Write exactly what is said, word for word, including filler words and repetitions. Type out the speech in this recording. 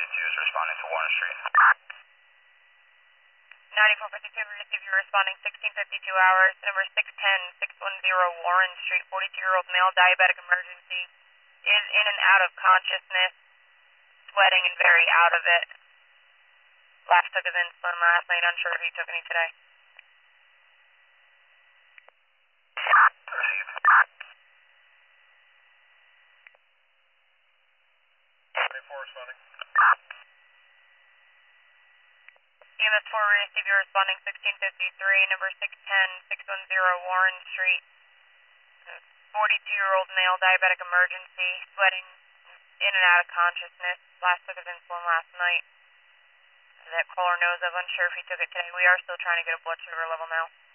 fifty-two is responding to Warren Street. ninety-four fifty-two, we received you responding sixteen fifty-two hours, number six ten, six ten Warren Street, forty-two-year-old male, diabetic emergency, is in and out of consciousness, sweating and very out of it. Last took his insulin last night, unsure if he took any today. Received. twenty-four responding. E M S four, we received you responding sixteen fifty-three, number six ten, six ten Warren Street, forty-two-year-old male, diabetic emergency, sweating, in and out of consciousness. Last took his insulin last night. That caller knows of, unsure if he took it today. We are still trying to get a blood sugar level now.